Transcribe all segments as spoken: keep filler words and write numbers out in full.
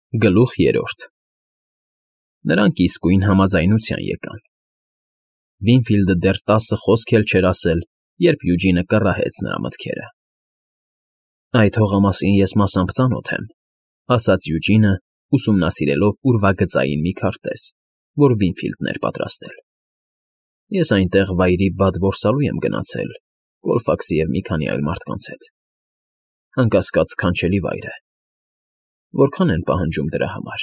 Գլուխ երրորդ Նրանք իսկույն համաձայնության եկան։ Վինֆիլդը դեռ տասը խոսք էլ չէր ասել, երբ Յուջինը կռահեց նրա մտքերը։ Այդ հողամասին ես մասամբ ծանոթ եմ, ասաց Յուջինը, ուսումնասիրելով ուրվագծային մի քարտեզ, որ Վինֆիլդն էր պատրաստել։ Ես այնտեղ վայրի բադ որսալու եմ գնացել, Կոլֆաքսի և մի քանի այլ մարդկանց հետ։ Անկասկած սքանչելի վայր է։ Որքան են պահանջում դրա համար։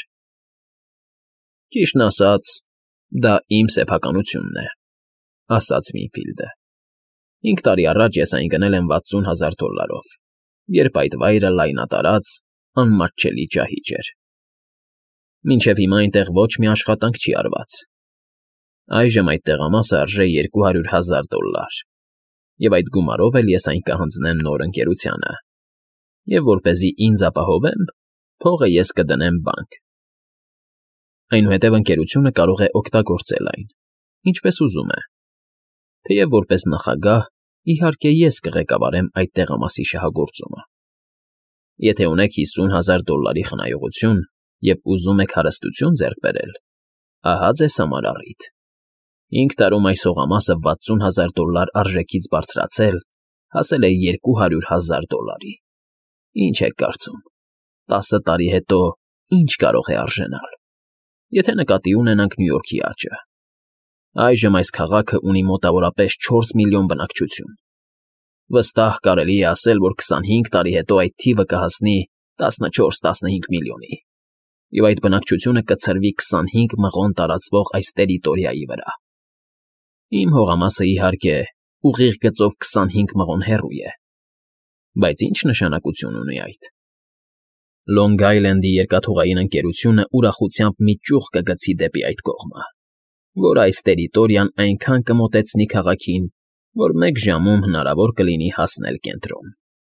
Ճիշտն ասած, դա իմ սեփականությունն է, ասաց Վինֆիլդը։ Հինգ տարի առաջ ես այն գնել եմ վաթսուն հազար դոլարով, երբ այդ վայրը լայնատարած, անմատչելի ճահիճ էր։ Մինչև հիմա այնտեղ ոչ մի աշխատանք չի արված։ Այժմ այդ տեղամասը արժե երկու հարյուր հազար դոլար, և այդ գումարով էլ ես այն կհանձնեմ նոր ընկերությանը, և որպեսզի ինձ ապահովեն, փողը ես կդնեմ բանկ։ Այնուհետև ընկերությունը կարող է օգտագործել այն, ինչպես ուզում է։ Թեև որպես նախագահ, իհարկե ես կղեկավարեմ այդ տեղամասի շահագործումը։ Եթե ունեք հիսուն հազար դոլարի խնայողություն և ուզում եք հարստություն ձեռք բերել, ահա ձեզ համար առիթ։ Հինգ տարում այս հողամասը վաթսուն հազար դոլար արժեքից բարձրացել, հասել է երկու հարյուր հազար դոլարի։ Ինչ եք կարծում, տասը տարի հետո ինչ կարող է արժենալ, եթե նկատի ունենանք Նյու Յորքի աճը։ Այժմ այս քաղաքը ունի մոտավորապես չորս միլիոն բնակչություն։ Վստահ կարելի է ասել, որ քսանհինգ տարի հետո այդ թիվը կհասնի տասնչորս֊տասնհինգ միլիոնի, և այդ բնակչությունը կցրվի քսանհինգ մղոն տարածվող այս տերիտորիայի վրա։ Իմ հողամասը, իհարկե, ուղիղ գծով քսանհինգ մղոն հեռու է, բայց ինչ նշանակություն ունի այդ։ Լոնգ Այլենդի երկաթուղային ընկերությունը ուրախությամբ մի ճյուղ կգցի դեպի այդ կողմը, որ այս տերիտորիան այնքան կմոտեցնի քաղաքին, որ մեկ ժամում հնարավոր կլինի հասնել կենտրոն։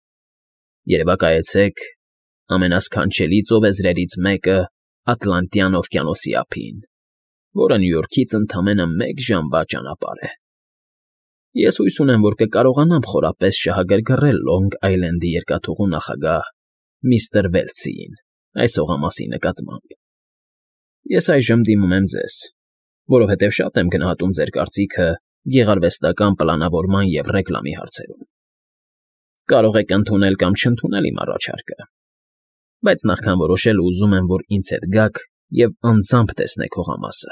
Երևակայեցեք ամենասքանչելի ծովեզրերից մեկը Ատլանտյան օվկիանոսի ափին, որը Նյու Յորքից ընդամենը մեկ ժամվա ճանապարհ է։ Ես հույս ունեմ, որ կկարողանամ խորապես շահագրգռել Լոնգ Այլենդի երկաթուղու նախագահ միստր Վելցիին այս հողամասի նկատմամբ։ Ես այժմ դիմում եմ ձեզ, որովհետև շատ եմ գնահատում ձեր կարծիքը գեղարվեստական պլանավորման և ռեկլամի հարցերում։ Կարող եք ընդունել կամ չընդունել իմ առաջարկը, բայց նախքան որոշել ուզում եմ, որ ինձ հետ գաք և անձամբ տեսնեք հողամասը։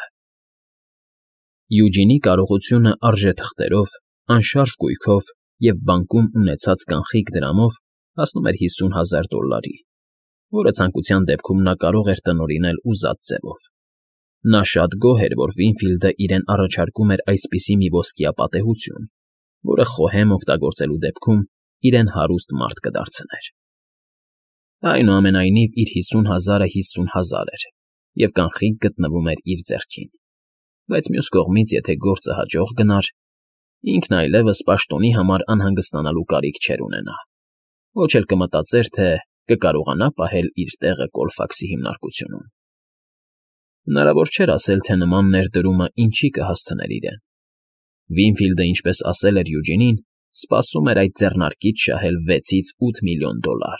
Յուջինի կարողությունը արժեթղթերով, անշարժ գույքով և բանկում ունեցած կանխիկ դրամով հասնում էր հիսուն հազար դոլարի, որը ցանկության դեպքում նա կարող էր տնօրինել ուզած ձևով։ Նա շատ գոհ էր, որ Վինֆիլդը իրեն առաջարկում էր այսպիսի մի ոսկյա պատեհություն, որը խոհեմ օգտագործելու դեպքում իրեն հարուստ մարդ կդարձներ։ Այնուամենայնիվ իր հիսուն հազարը հիսուն հազար էր և կանխիկ գտնվում էր իր ձեռքին, բայց մյուս կողմից, եթե գործը հաջող գնար, ինքն այլևս պաշտոնի համար անհանգստանալու կարիք չէր ունենա, ոչ էլ կմտածեր, թե կկարողանա պահել իր տեղը Կոլֆաքսի հիմնարկությունում։ Հնարավոր չէր ասել, թե նման ներդրումը ինչի կհասցներ իրեն։ Վինֆիլդը, ինչպես ասել էր Յուջինին, սպասում էր այդ ձեռնարկից շահել վեցից ութ միլիոն դոլար։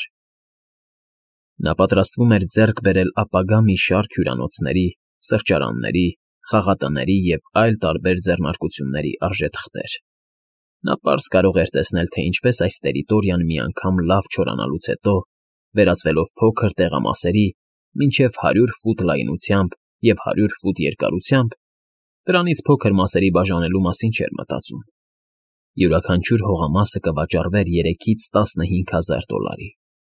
Նա պատրաստվում էր ձեռք բերել ապագա մի շարք հյուրանոցների, սրճարանների, խաղատների և այլ տարբեր ձեռնարկությունների արժեթղթեր։ Նա պարզ կարող էր տեսնել, թե ինչպես այս տերիտորիան մի անգամ լավ չորանալուց հետո, վերածվելով փոքր տեղամասերի, մինչև հարյուր ֆուտ լայնությամբ և հարյուր ֆուտ երկարությամբ, դրանից փոքր մասերի բաժանելու մասին չէր մտածում։ Յուրաքանչյուր հողամասը կվաճառվեր երեքից տասնհինգ հազար դոլարի։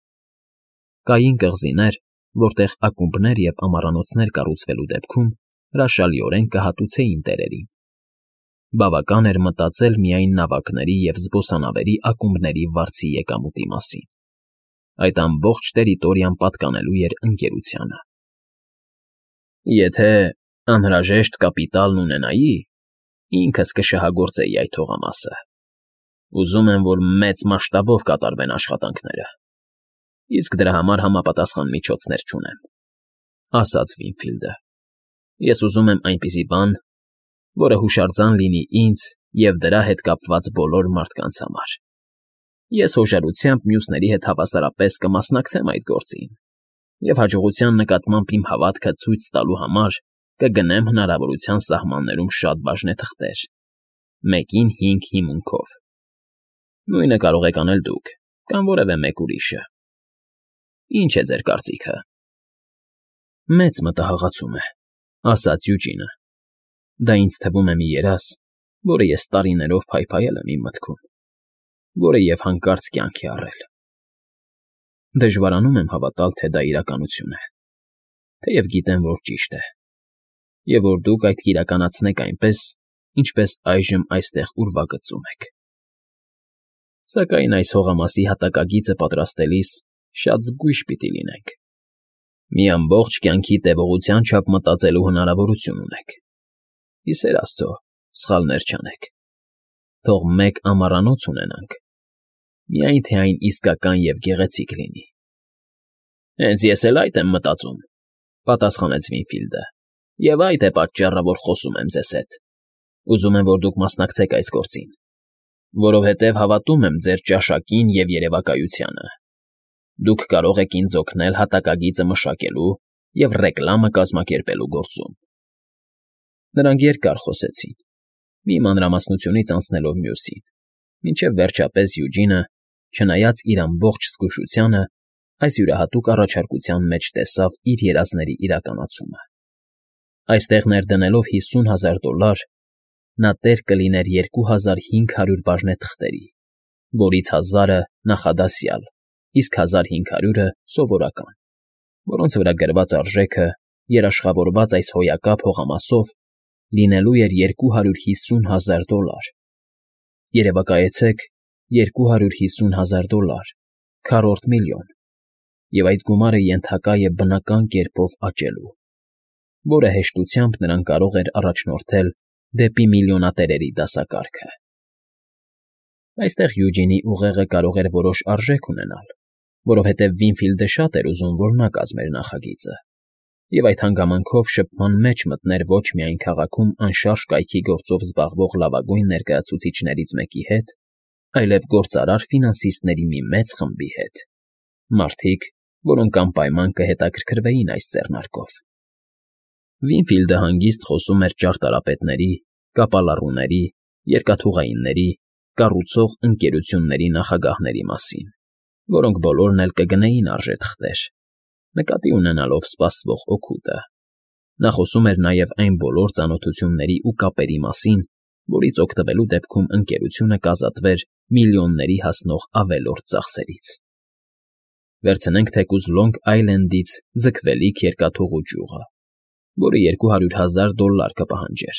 Կային կղզիներ, որտեղ ակումբներ և ամառանոցներ կառուցվելու դեպքում հրաշալիորեն կհատուցեին տերերին։ Բավական էր մտածել միայն նավակների և զբոսանավերի ակումբների վարձի եկամուտի մասին։ Այդ ամբողջ տերիտորիան պատկանելու էր ընկերությանը։ Եթե անհրաժեշտ կապիտալն ունենայի, ինքս կշահագործեի այդ հողամասը։ Ուզում եմ, որ մեծ մասշտաբով կատարվեն աշխատանքները, իսկ դրա համար համապատասխան միջոցներ չունեմ, ասաց Վինֆիլդը։ Ես ուզում եմ այնպիսի բան, որը հուշարձան լինի ինձ և դրա հետ կապված բոլոր մարդկանց համար։ Ես հոժարությամբ մյուսների հետ հավասարապես կմասնակցեմ այդ գործին, Եվ հաջողության նկատմամբ իմ հավատքը ցույց տալու համար կգնեմ հնարավորության սահմաններում շատ բաժնեթղթեր, մեկին հինգ հիմունքով։ Նույնը կարող եք անել դուք կամ որևէ մեկ ուրիշը։ Ինչ է ձեր կարծիքը։ Մեծ մտահղացում է, ասաց Յուջինը։ Դա ինձ թվում է մի երազ, որը ես տարիներով փայփայել եմ իմ մտքում, որը և հանկարծ կյանքի առել։ Դժվարանում եմ հավատալ, թե դա իրականություն է, թեև գիտեմ, որ ճիշտ է, և որ դուք այդ կիրականացնեք այնպես, ինչպես այժմ այստեղ ուրվագծում եք։ Սակայն այս հողամասի հատակագիծը պատրաստելիս շատ զգույշ պիտի լինենք։ Մի ամբողջ կյանքի տևողության չափ մտածելու հնարավորություն ունեք։ Ի սեր Աստծո, սխալներ չանեք։ Թող մեկ ամառանոց ունենանք, միայն թե այն իսկական և գեղեցիկ լինի։ Հենց ես էլ այդ եմ մտածում, պատասխանեց Վինֆիլդը, և այդ է պատճառը, որ խոսում եմ ձեզ հետ։ Ուզում եմ, որ դուք մասնակցեք այս գործին, որովհետև հավատում եմ ձեր ճաշակին և երևակայությանը։ Դուք կարող եք ինձ օգնել հատակագիծը մշակելու և ռեկլամը կազմակերպելու գործում։ Նրանք երկար խոսեցին, մի մանրամասնությունից անցնելով մյուսին, մինչև վերջապես Յուջինը, չնայած իր ամբողջ զգուշությանը, այս յուրահատուկ առաջարկության մեջ տեսավ իր երազների իրականացումը։ Այստեղ ներդնելով հիսուն հազար դոլար, նա տեր կլիներ երկու հազար հինգ հարյուր բաժնեթղթերի, որից հազարը նախադասյալ, իսկ հազար հինգ հարյուրը սովորական, որոնց վրա գրված արժեքը, երաշխավորված այս հոյակապ հողամասով, լինելու էր երկու հարյուր հիսուն հազար դոլար։ Երևակայեցեք, երկու հարյուր հիսուն հազար դոլար, քառորդ միլիոն, և այդ գումարը ենթակա է բնական կերպով աճելու, որը հեշտությամբ նրան կարող էր առաջնորդել դեպի միլիոնատերերի դասակարգը։ Այստեղ Յուջինի ուղեղը կարող էր որոշ արժեք ունենալ, որովհետև Վինֆիլդը շատ էր ուզում, որ նա կազմեր նախագիծը, և այդ հանգամանքով շփման մեջ մտներ ոչ միայն քաղաքում անշարժ կայքի գործով զբաղվող լավագույն ներկայացուցիչներից մեկի հետ, այլև գործարար ֆինանսիստների մի մեծ խմբի հետ, մարդիկ, որոնք անպայման կհետաքրքրվեին այս ձեռնարկով։ Վինֆիլդը հանգիստ խոսում էր ճարտարապետների, կապալառուների, երկաթուղայինների, կառուցող ընկերությունների նախագահների մասին, որոնք բոլորն էլ կգնեին արժեթղթեր, նկատի ունենալով սպասվող օգուտը։ Նա խոսում էր նաև այն բոլոր ծանոթությունների ու կապերի մասին, որից օգտվելու դեպքում ընկերությունը կազատվեր միլիոնների հասնող ավելորդ ծախսերից։ Վերցնենք թեկուզ Լոնգ Այլենդից ձգվելիք երկաթուղու ճյուղը, որը երկու հարյուր հազար դոլար կպահանջեր։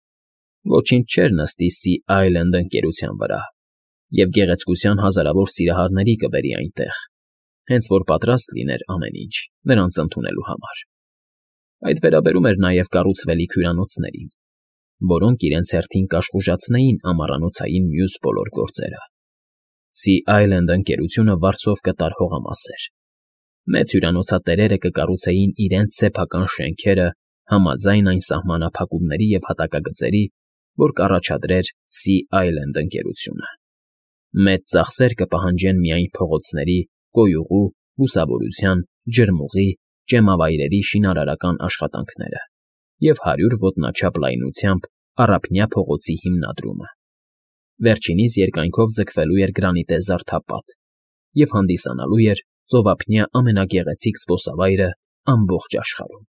Ոչինչ չէր նստի Սի Այլենդ ընկերության վրա, և գեղեցկության հազարավոր սիրահարների կբերի այնտեղ, հենց որ պատրաստ լիներ ամեն ինչ նրանց ընդունելու համար։ Այդ վերաբերում էր նաև կառուցվելիք հյուրանոցներին, որոնք իրենց հերթին կաշխուժացնեին ամառանոցային մյուս բոլոր գործերը։ Սի Այլենդ ընկերությունը վարձով կտար հողամասեր։ Մեծ հյուրանոցատերերը կկառուցեին իրենց սեփական շենքերը համաձայն այն սահմանափակումների և հատակագծերի, որ կառաջադրեր Սի Այլենդ ընկերությունը։ Մեծ ծախսեր կպահանջեն միայն փողոցների, կոյուղու, լուսավորության, ջրմուղի, ճեմավայրերի շինարարական աշխատանքները և հարյուր ոտնաչափ լայնությամբ առափնյա փողոցի հիմնադրումը։ Վերջինիս երկայնքով ձգվելու էր գրանիտե զարդապատ և հանդիսանալու էր ծովափնյա ամենագեղեցիկ զբոսավայրը ամբողջ աշխարհում։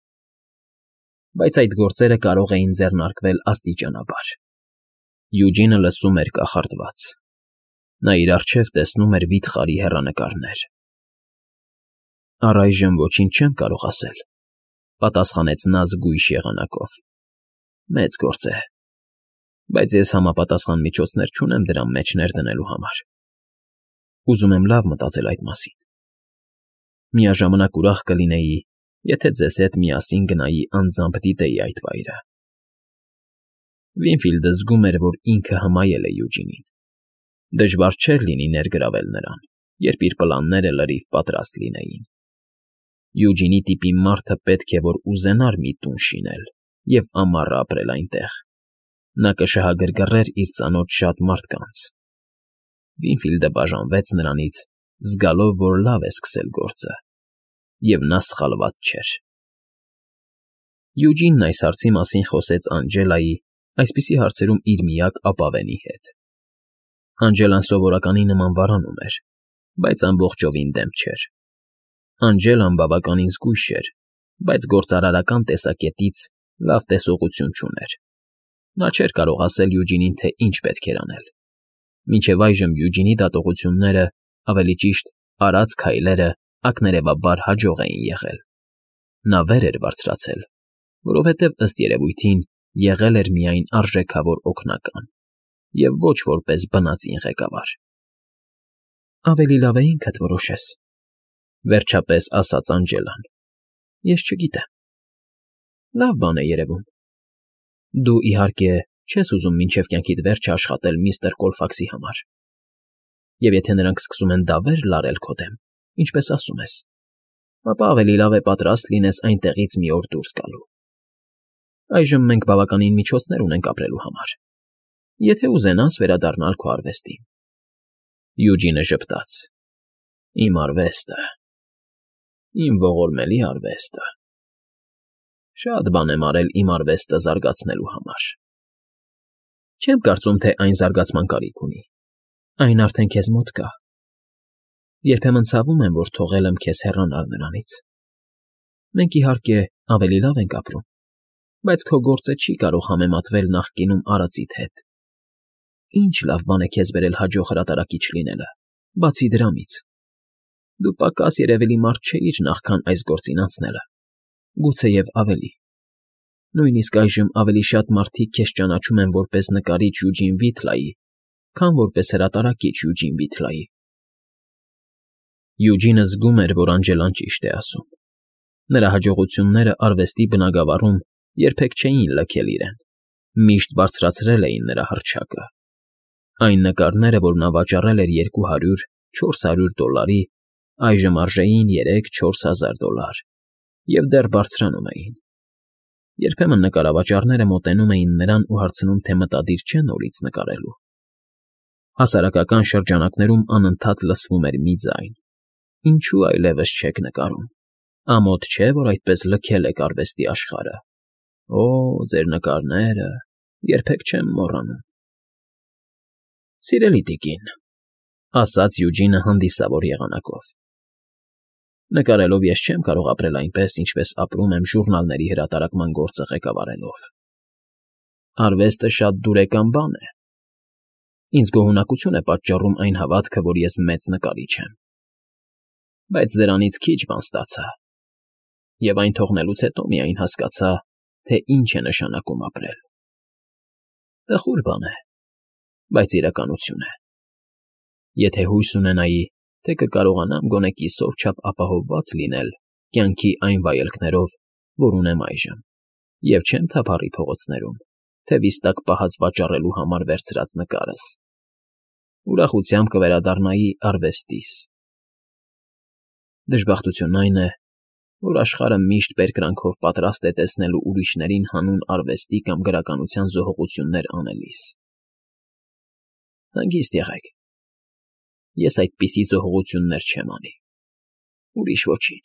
Բայց այդ գործերը կարող էին ձեռնարկվել աստիճանաբար։ Յուջինը լսում էր կախարդված։ Նա իր առջև տեսնում էր վիթխարի հեռանկարներ։ Առայժմ ոչինչ չեմ կարող ասել, պատասխանեց նա զգույշ եղանակով։ Մեծ գործ է, բայց ես համապատասխան միջոցներ չունեմ դրա մեջ ներդնելու համար։ Ուզում եմ լավ մտածել այդ մասին։ Միաժամանակ ուրախ կլինեի, եթե ձեզ հետ միասին գնայի անձամբ դիտեի այդ վայրը։ Վինֆիլդը զգում էր, որ ինքը հմայել է Յուջինին։ Դժվար չէր լինի ներգրավել նրան, երբ իր պլանները լրիվ պատրաստ լինեին։ Յուջինի տիպի մարդը պետք է որ ուզենար մի տուն շինել և ամառ ապրել այնտեղ։ Նա կշահագրգռեր իր ծանոթ շատ մարդկանց։ Վինֆիլդը բաժանվեց նրանից, զգալով, որ լավ է սկսել գործը, և նա սխալված չէր։ Յուջինն այս հարցի մասին խոսեց Անջելայի, այսպիսի հարցերում իր միակ ապավենի հետ։ Անջելան սովորականի նման վարանում էր, բայց ամբողջովին դեմ չէր։ Անջելան բավականին զգույշ էր, բայց գործարարական տեսակետից լավ տեսողություն չուներ։ Նա չէր կարող ասել Յուջինին, թե ինչ պետք էր անել։ Մինչև այժմ Յուջինի դատողությունները, ավելի ճիշտ, արած քայլերը ակներևաբար հաջող էին եղել։ Նա վեր էր բարձրացել, որովհետև, ըստ երևույթին, եղել էր միայն արժեքավոր օգնական և ոչ որպես բնածին ղեկավար։ Ավելի լավ է ինքդ որոշես, վերջապես ասաց Անջելան։ Ես չգիտեմ։ Լավ բան է երևում։ Դու, իհարկե, չես ուզում մինչև կյանքիդ վերջը աշխատել միստր Կոլֆաքսի համար։ Եվ եթե նրանք սկսում են դավեր լարել քո դեմ, ինչպես ասում ես, ապա ավելի լավ է պատրաստ լինես այնտեղից մի օր դուրս գալու։ Այժմ մենք բավականին միջոցներ ունենք ապրելու համար, եթե ուզենաս վերադառնալ քո արվեստին։ Յուջինը ժպտաց. Իմ արվեստը, իմ ողորմելի արվեստը։ Շատ բան եմ արել իմ արվեստը զարգացնելու համար։ Չեմ կարծում, թե այն զարգացման կարիք ունի, այն արդեն քեզ մոտ կա։ Երբեմն ցավում եմ, որ թողել եմ քեզ հեռանալ նրանից։ Մենք, իհարկե, ավելի լավ ենք ապրում, բայց քո գործը չի կարող համեմատվել նախկինում արածիդ հետ։ Ինչ լավ բան է քեզ բերել հաջող հրատարակիչ լինելը, բացի դրամից։ Դու պակաս երևելի մարդ չէիր նախքան այս գործին անցնելը, գուցեև ավելի։ Նույնիսկ այժմ ավելի շատ մարդիկ քեզ ճանաչում են որպես նկարիչ Յուջին Վիթլայի, քան որպես հրատարակիչ Յուջին Վիթլայի։ Յուջինը զգում էր, որ Անջելան ճիշտ է ասում։ Նրա հաջողությունները արվեստի բնագավառում երբեք չէին լքել իրեն, միշտ բարձրացրել էին նրա հռչակը։ Այն նկարները, որ նա վաճառել էր երկու հարյուր, չորս հարյուր դոլարի, այժմ արժեին երեք֊չորս հազար դոլար և դեռ բարձրանում էին։ Երբեմն նկարավաճառները մոտենում էին նրան ու հարցնում, թե մտադիր չէ նորից նկարելու։ Հասարակական շրջանակներում անընդհատ լսվում էր մի ձայն. Ինչու այլևս չեք նկարում։ Ամոթ չէ, որ այդպես լքել եք արվեստի աշխարհը։ Օ, ձեր նկարները, երբեք չեմ մոռանում։ Սիրելի տիկին, ասաց Յուջինը հանդիսավոր եղանակով։ Նկարելով ես չեմ կարող ապրել այնպես, ինչպես ապրում եմ ժուրնալների հրատարակման գործը ղեկավարելով։ Արվեստը շատ դուրեկան բան է։ Ինձ գոհունակություն է պատճառում այն հավատքը, որ ես մեծ նկարիչ եմ։ Բայց դրանից քիչ բան ստացա։ Եվ այն թողնելուց հետո միայն հասկացա, թե ինչ է նշանակում ապրել։ Տխուր բան է, բայց իրականություն է։ Եթե հույս ունենայի, թե կկարողանամ գոնե կիսով չափ ապահովված լինել կյանքի այն վայելքներով, որ ունեմ այժմ, և չեմ թափառի փողոցներում, թե վիստակ պահած վաճառելու համար վերցրած նկարս, ուրախությամբ կվերադառնայի արվեստիս։ Դժբախտությունն այն է, որ աշխարհը միշտ բերկրանքով պատրաստ է տեսնելու ուրիշներին հանուն արվեստի կամ գրականության զոհողություններ անելիս։ Հանգիստ եղեք։ Ես այդպիսի զոհողություններ չեմ անի։ Ուրիշ ոչինչ։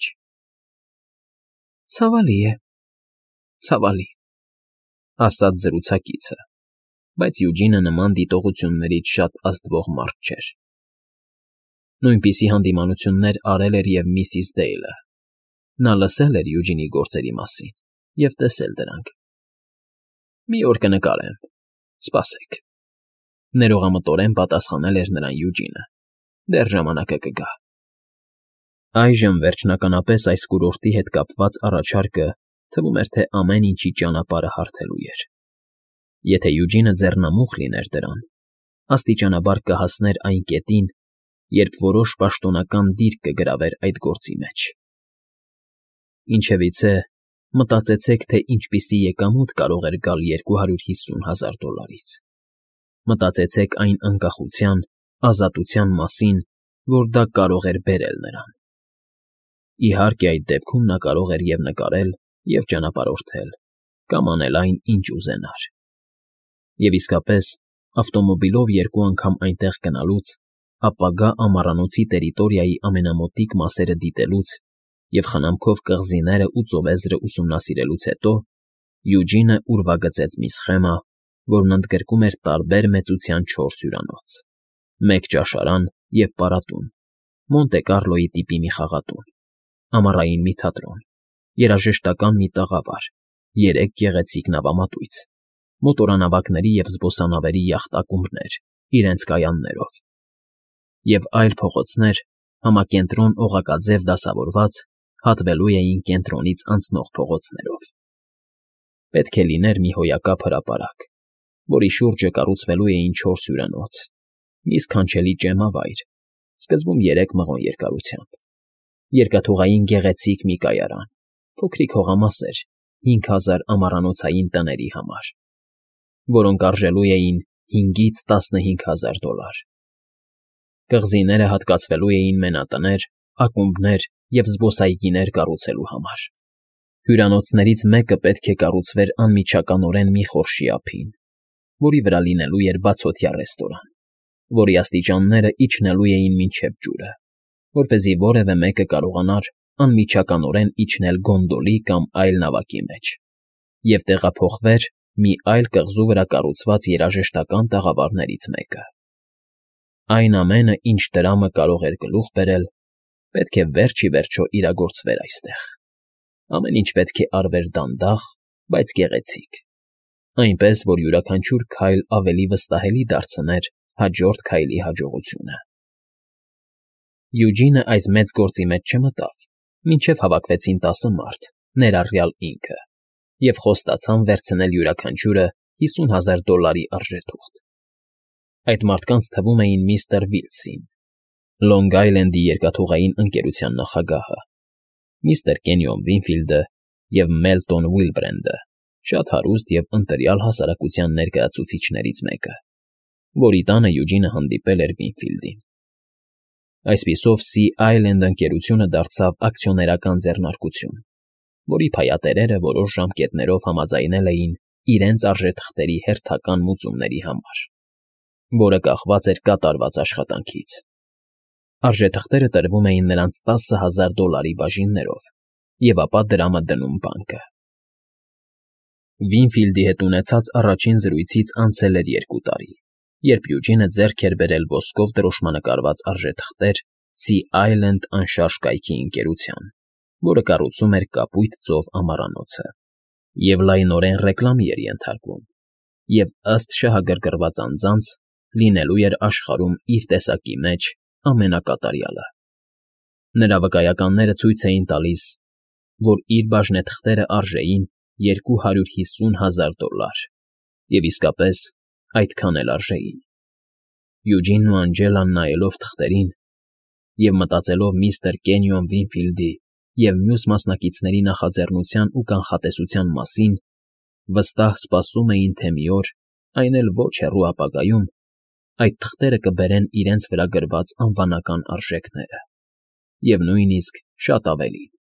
Ցավալի է, ցավալի, ասաց զրուցակիցը, բայց Յուջինը նման դիտողություններից շատ ազդվող մարդ չէր։ Նույնպիսի հանդիմանություններ արել էր և միսիս Դեյլը։ Նա լսել էր Յուջինի գործերի մասին և տեսել դրանք։ Մի օր կնկարեմ, սպասեք։ Ներողամտորեն պատասխանել էր նրան Յուջինը։ Դեռ ժամանակը կգա։ Այժմ վերջնականապես այս կուրորտի հետ կապված առաջարկը թվում էր, թե ամեն ինչի ճանապարհը հարթելու էր։ Եթե Յուջինը ձեռնամուխ լիներ դրան, աստիճանաբար կհասներ այն կետին, երբ որոշ պաշտոնական դիրք կգրավեր այդ գործի մեջ։ Ինչևիցե, մտածեցեք, թե ինչպիսի եկամուտ կարող էր գալ երկու հարյուր հիսուն հազար դոլարից։ Մտածեցեք այն անկախության, ազատության մասին, որ դա կարող էր բերել նրան։ Իհարկե, այդ դեպքում նա կարող էր և նկարել, և ճանապարհորդել, կամ անել այն, ինչ ուզենար։ Եվ իսկապես, ավտոմոբիլով երկու անգամ այնտեղ գնալուց, ապագա ամառանոցի տերիտորիայի ամենամոտիկ մասերը դիտելուց և խնամքով կղզիները ու ծովեզրը ուսումնասիրելուց հետո Յուջինը ուրվագծեց մի սխեմա, որն ընդգրկում էր տարբեր մեծության չորս հյուրանոց, մեկ ճաշարան և պարատուն, Մոնտե Կառլոյի տիպի մի խաղատուն, ամառային մի թատրոն, երաժշտական մի տաղավար, երեք գեղեցիկ նավամատույց, մոտորանավակների և զբոսանավերի յախտակումբներ իրենց կայաններով, և այլ փողոցներ, համակենտրոն օղակաձև դասավորված, հատվելու էին կենտրոնից անցնող փողոցներով։ Պետք է լիներ մի հոյակապ հրապարակ, որի շուրջը կառուցվելու էին չորս հյուրանոց, մի սքանչելի ճեմավայր, սկզբում երեք մղոն երկարությամբ, երկաթուղային գեղեցիկ մի կայարան, փոքրիկ հողամասեր հինգ հազար ամառանոցային տների համար, որոնք արժելու էին հինգից տասնհինգ հազար դոլար։ Կղզիները հատկացվելու էին մենատներ, ակումբներ և զբոսայգիներ կառուցելու համար։ Հյուրանոցներից մեկը պետք է կառուցվեր անմիջականորեն մի խորշի ափին, որի վրա լինելու էր բացօթյա ռեստորան, որի աստիճանները իջնելու էին մինչև ջուրը, որպեսզի որևէ մեկը կարողանար անմիջականորեն իջնել գոնդոլի կամ այլ նավակի մեջ և տեղափոխվեր մի այլ կղզու վրա կառուցված երաժշտական տաղավարներից մեկը։ Այն ամենը, ինչ տրամը կարող էր գլուխ բերել, պետք է վերջ ի վերջո իրագործվեր այստեղ։ Ամեն ինչ պետք է արվեր դանդաղ, բայց գեղեցիկ, այնպես, որ յուրաքանչյուր քայլ ավելի վստահելի դարձներ հաջորդ քայլի հաջողությունը։ Յուջինը այս մեծ գործի մեջ չմտավ, մինչև հավաքվեցին տասը մարդ, ներառյալ ինքը, և խոստացան վերցնել յուրաքանչյուրը հիսուն հազար դոլարի արժեթուղթ։ Այդ մարդկանց թվում էին միստր Վիլսին, Լոնգ Այլենդի երկաթուղային ընկերության նախագահը, միստր Կենյոն Վինֆիլդը և Մելտոն Ուիլբրենդը, շատ հարուստ և ընտրյալ հասարակության ներկայացուցիչներից մեկը, որի տանը Յուջինը հանդիպել էր Վինֆիլդին։ Այսպիսով Սի Այլենդ ընկերությունը դարձավ ակցիոներական ձեռնարկություն, որի փայատերերը որոշ ժամկետներով համաձայնել էին իրենց արժեթղթերի հերթական մուծումների համար, որը կախված էր կատարված աշխատանքից։ Արժեթղթերը տրվում էին նրանց տասը հազար դոլարի բաժիններով, և ապա դրամը դնում բանկը։ Վինֆիլդի հետ ունեցած առաջին զրույցից անցել էր երկու տարի, երբ Յուջինը ձեռք էր բերել ոսկով դրոշմանկարված արժեթղթեր Սի Այլենդ անշարժ կայքի ընկերության, որը կառուցում էր Կապույտ ծով ամառանոցը, և լայնորեն ռեկլամի էր ենթարկվում, և, ըստ շահագրգռված անձանց, լինելու էր աշխարհում իր տեսակի մեջ ամենակատարյալը։ Նրա վկայականները ցույց էին տալիս, որ իր բաժնեթղթերը արժեին երկու հարյուր հիսուն հազար դոլար, և իսկապես այդքան էլ արժեին։ Յուջինն ու Անջելան նայելով թղթերին և մտածելով միստր Կենյոն Վինֆիլդի և մյուս մասնակիցների նախաձեռնության ու կանխատեսության մասին, վստահ սպասում էին, թե մի օր, այն էլ ոչ հեռու ապագայում, այդ թղթերը կբերեն իրենց վրա գրված անվանական արժեքները, և նույնիսկ շատ ավելին։